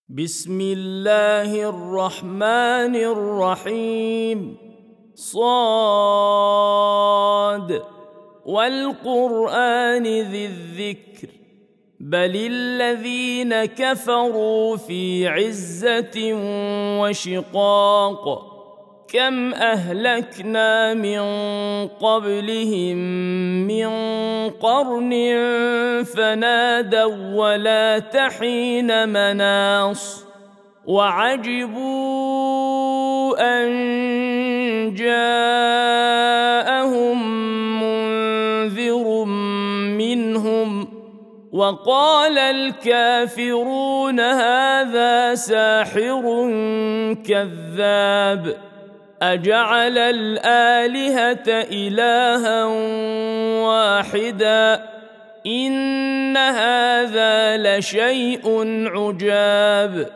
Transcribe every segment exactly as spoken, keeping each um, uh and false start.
بسم الله الرحمن الرحيم. صاد والقرآن ذي الذكر بل الذين كفروا في عزة وشقاق كم أهلكنا من قبلهم من قرن فنادوا ولا تحين مناص وعجبوا أن جاءهم منذر منهم وقال الكافرون هذا ساحر كذاب أجعل الآلهة إلها واحدا إن هذا لشيء عجاب.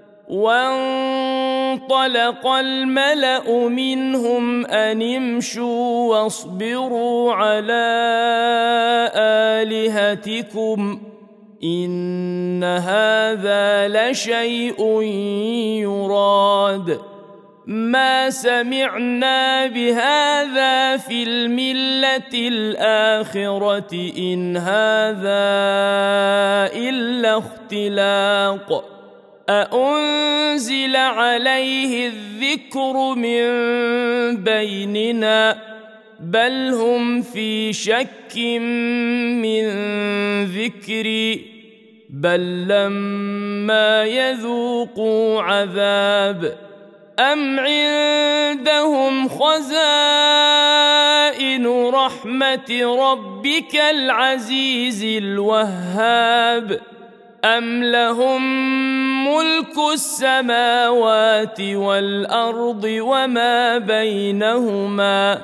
وانطلق الملأ منهم أن امشوا واصبروا على آلهتكم إن هذا لشيء يراد ما سمعنا بهذا في الملة الآخرة إن هذا إلا اختلاق أأنزل عليه الذكر من بيننا بل هم في شك من ذكري بل لما يذوقوا عذاب أم عندهم خزائن رحمة ربك العزيز الوهاب أم لهم ملك السماوات والأرض وما بينهما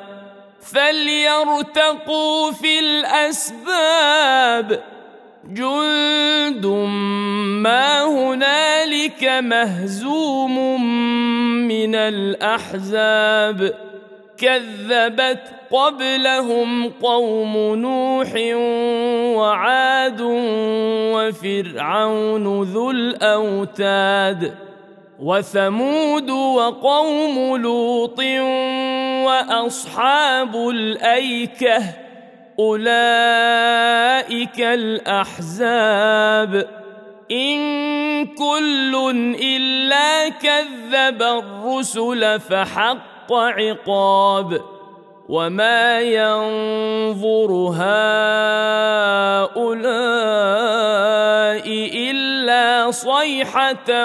فليرتقوا في الأسباب جند ما هنالك مهزوم من الأحزاب كذبت قبلهم قوم نوح وعاد وفرعون ذو الأوتاد وثمود وقوم لوط وأصحاب الأيكة أولئك الأحزاب إن كل إلا كذب الرسل فحق عقاب وما ينظر هؤلاء إلا صيحة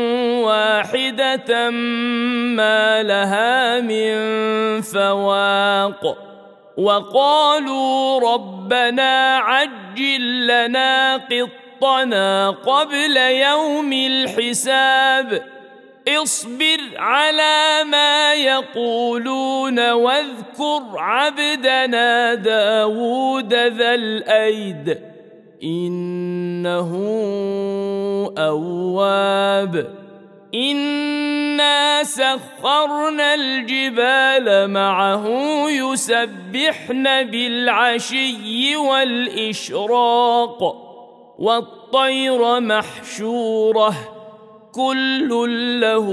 واحدة ما لها من فواق وقالوا ربنا عجل لنا قطنا قبل يوم الحساب اصبر على ما يقولون واذكر عبدنا داود ذا الأيد إنه أواب إنا سخرنا الجبال معه يسبحن بالعشي والإشراق والطير محشورة كل له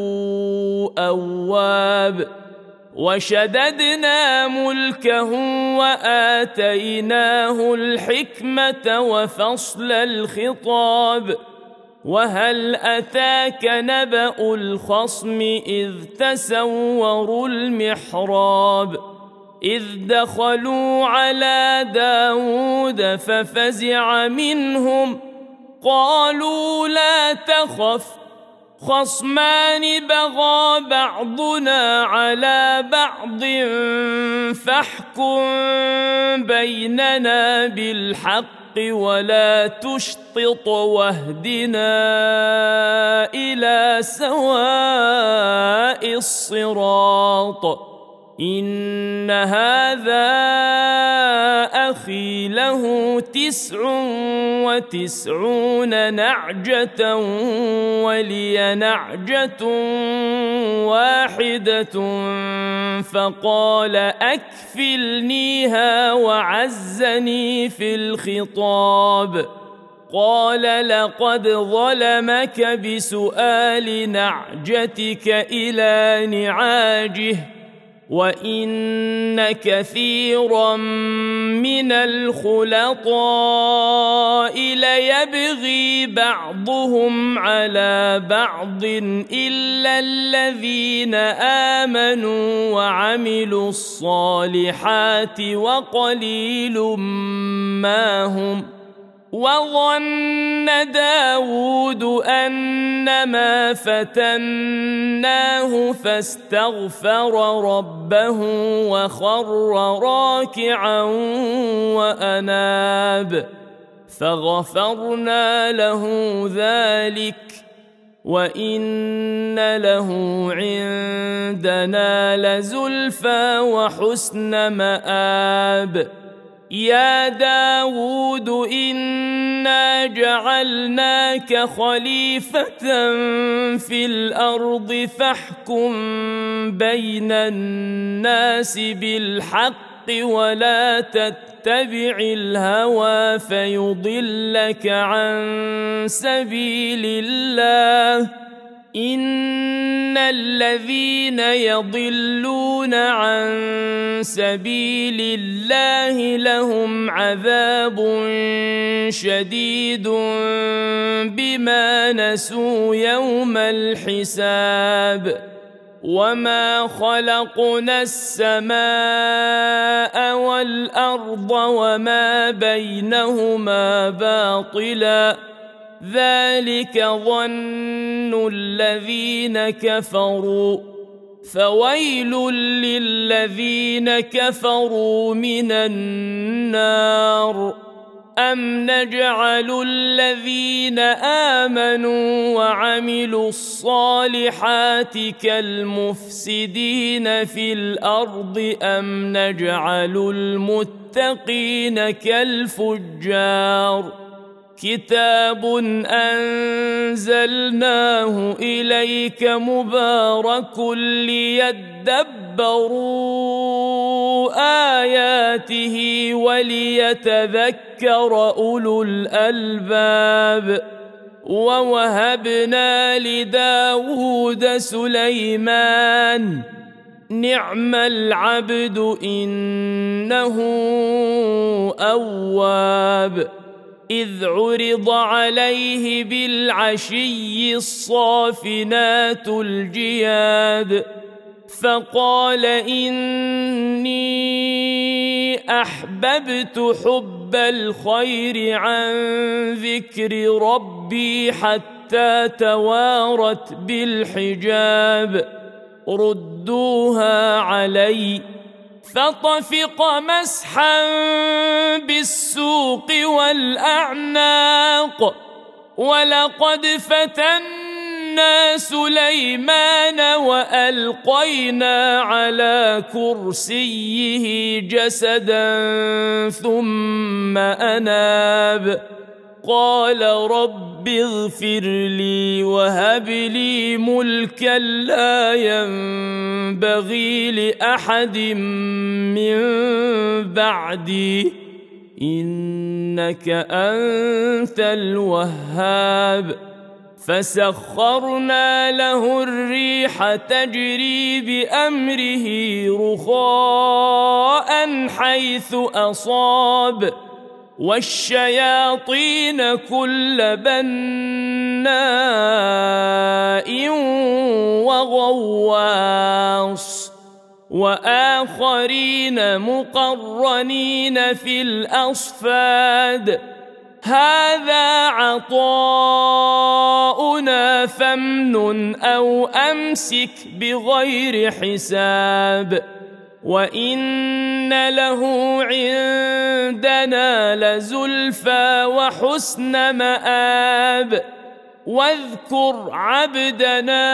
أواب وشددنا ملكه وآتيناه الحكمة وفصل الخطاب وهل أتاك نبأ الخصم إذ تسوروا المحراب إذ دخلوا على داود ففزع منهم قالوا لا تخف خصمان بغى بعضنا على بعض فاحكم بيننا بالحق ولا تشطط واهدنا إلى سواء الصراط إن هذا أخي له تسع وتسعون نعجة ولي نعجة واحدة فقال أكفلنيها وعزني في الخطاب قال لقد ظلمك بسؤال نعجتك إلى نعاجه وإن كثيرا من الخلطاء ليبغي بعضهم على بعض إلا الذين آمنوا وعملوا الصالحات وقليل ما هم. وظن داود أنما فتناه فاستغفر ربه وخر راكعا وأناب فغفرنا له ذلك وإن له عندنا لزلفى وحسن مآب. يا داود إنا جعلناك خليفة في الأرض فاحكم بين الناس بالحق ولا تتبع الهوى فيضلك عن سبيل الله. إن الذين يضلون عن سبيل الله لهم عذاب شديد بما نسوا يوم الحساب. وما خلقنا السماء والأرض وما بينهما باطلا ذلك ظن الذين كفروا فويل للذين كفروا من النار. أم نجعل الذين آمنوا وعملوا الصالحات كالمفسدين في الأرض أم نجعل المتقين كالفجار. كتاب أنزلناه إليك مبارك ليدبروا آياته وليتذكر أولو الألباب. ووهبنا لداود سليمان نعم العبد إنه أواب. إذ عرض عليه بالعشي الصافنات الجياد فقال إني أحببت حب الخير عن ذكر ربي حتى توارت بالحجاب ردوها علي فطفق مسحا بالسوق والأعناق. ولقد فتنا سليمان وألقينا على كرسيه جسدا ثم أناب قال رب اغفر لي وهب لي ملكا لا ينبغي لأحد من بعدي إنك أنت الوهاب. فسخرنا له الريح تجري بأمره رخاء حيث أصاب والشياطين كل بناء وغواص وآخرين مقرنين في الأصفاد. هذا عطاؤنا فامنن أو أمسك بغير حساب وإن له عندنا لزلفى وحسن مآب. واذكر عبدنا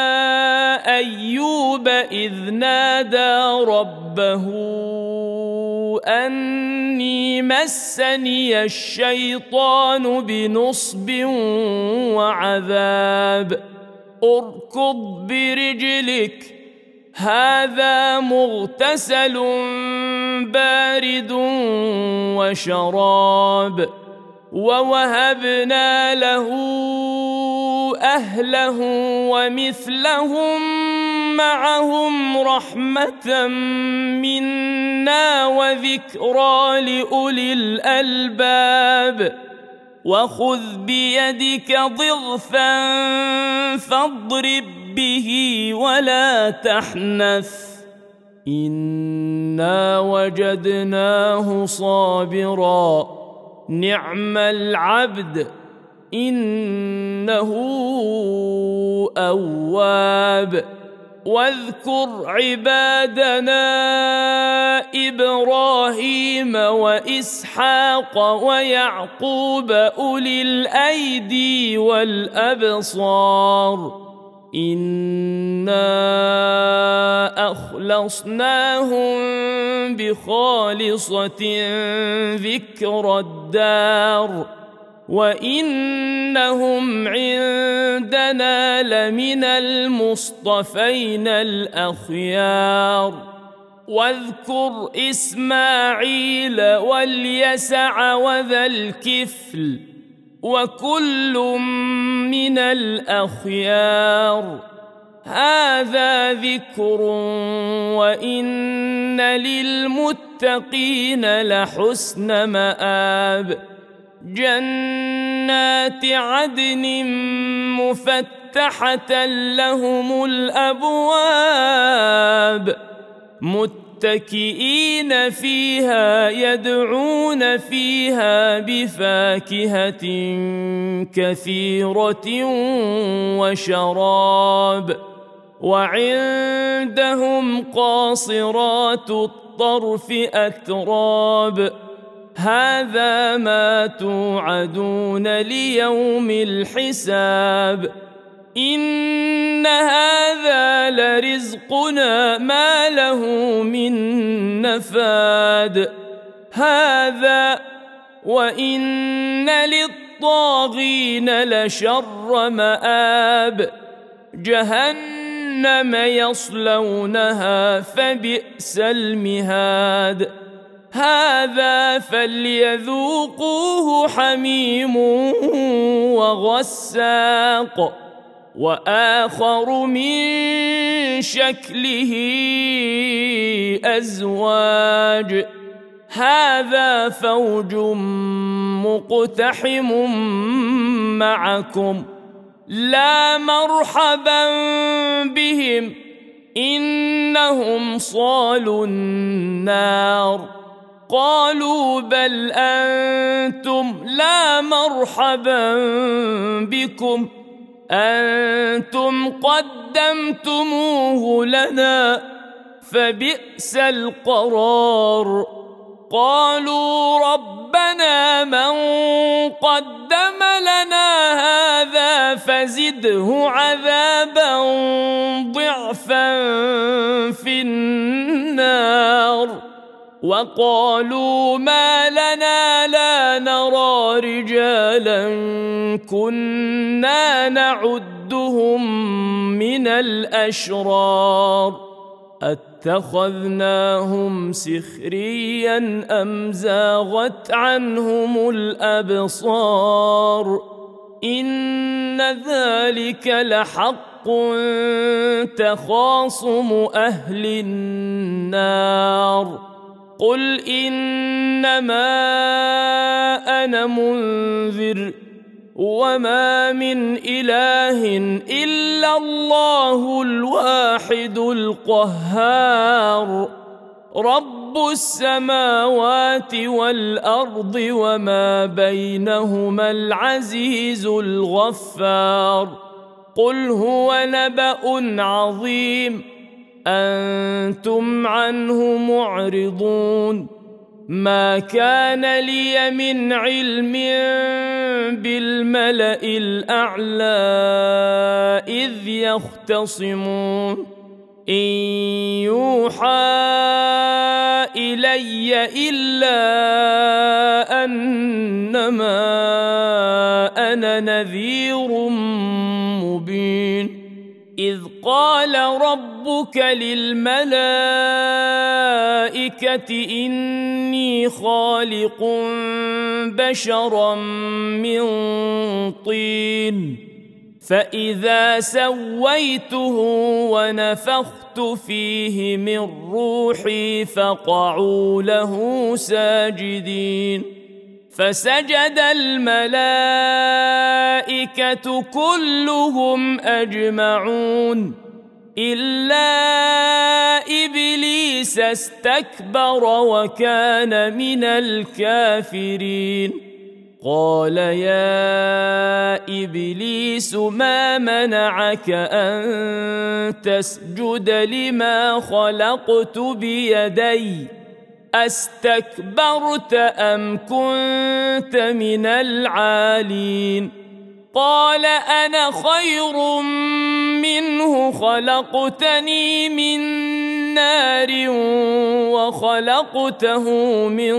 أيوب إذ نادى ربه أني مسني الشيطان بنصب وعذاب اركض برجلك هذا مغتسل بارد وشراب ووهبنا له أهله ومثلهم معهم رحمة منا وذكرى لأولي الألباب وخذ بيدك ضغثا فاضرب به ولا تحنث إنا وجدناه صابرا نعم العبد إنه أواب واذكر عبادنا إبراهيم وإسحاق ويعقوب أولي الأيدي والأبصار إنا أخلصناهم بخالصة ذكر الدار وإنهم عندنا لمن المصطفين الأخيار واذكر إسماعيل واليسع وذا الكفل وكل من الأخيار هذا ذكر وإن للمتقين لحسن مآب جنات عدن مفتحة لهم الأبواب متكئين فيها يدعون فيها بفاكهة كثيرة وشراب وعندهم قاصرات الطرف أتراب هذا ما توعدون ليوم الحساب إن هذا لرزقنا ما له من نفاد هذا وإن للطاغين لشر مآب جهنم يصلونها فبئس المهاد هذا فليذوقوه حميم وغساق وآخر من شكله أزواج هذا فوج مقتحم معكم لا مرحبا بهم إنهم صالوا النار قالوا بل أنتم لا مرحبا بكم أنتم قدمتموه لنا فبئس القرار قالوا ربنا من قدم لنا هذا فزده عذابا ضعفا في النار وقالوا ما لنا لا نرى رجالا كنا نعدهم من الأشرار اتخذناهم سخريا أم زاغت عنهم الأبصار إن ذلك لحق تخاصم أهل النار قل إنما أنا منذر وما من إله إلا الله الواحد القهار رب السماوات والأرض وما بينهما العزيز الغفار قل هو نبأ عظيم أنتم عنه معرضون ما كان لي من علم بالملأ الأعلى إذ يختصمون إن يوحى إلي إلا أنما أنا نذير مبين إذ قال ربك للملائكة إني خالق بشرا من طين فإذا سويته ونفخت فيه من روحي فقعوا له ساجدين فسجد الملائكة كلهم أجمعون إلا إبليس استكبر وكان من الكافرين قال يا إبليس ما منعك أن تسجد لما خلقت بيدي أستكبرت أم كنت من العالين قال أنا خير منه خلقتني من نار وخلقته من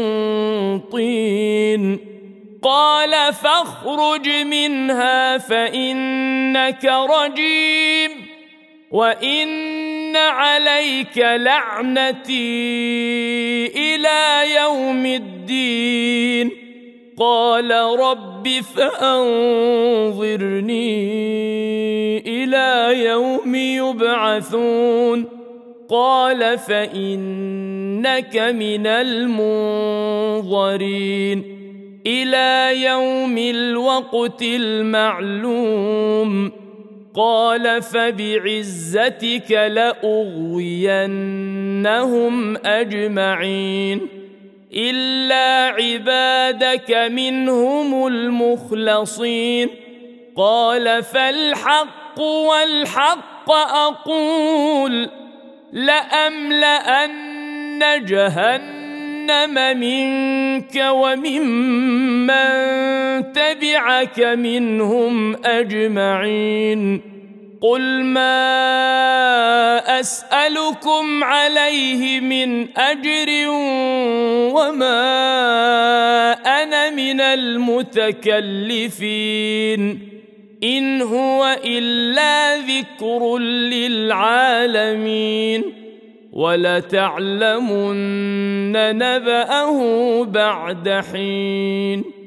طين قال فاخرج منها فإنك رجيم وإن عليك لعنتي إلى يوم الدين قال رب فأنظرني إلى يوم يبعثون قال فإنك من المنظرين إلى يوم الوقت المعلوم قال فبعزتك لأغوينهم أجمعين إلا عبادك منهم المخلصين قال فالحق والحق أقول لأملأن جهنم منك وممن تبعك منهم أجمعين قل ما أسألكم عليه من أجر وما أنا من المتكلفين إن هو إلا ذكر للعالمين ولتعلمن نبأه بعد حين